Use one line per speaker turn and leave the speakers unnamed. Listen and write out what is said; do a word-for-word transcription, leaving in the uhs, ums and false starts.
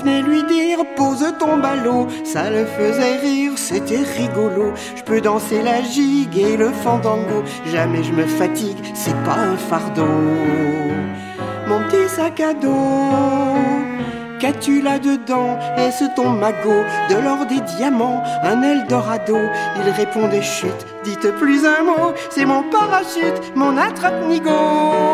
venait lui dire pose ton ballot. Ça le faisait rire, c'était rigolo. Je peux danser la gigue et le fandango. Jamais je me fatigue, c'est pas un fardeau. Mon petit sac à dos, qu'as-tu là-dedans? Est-ce ton magot? De l'or, des diamants, un Eldorado? Il répondait chut, dites plus un mot. C'est mon parachute, mon attrape-nigo.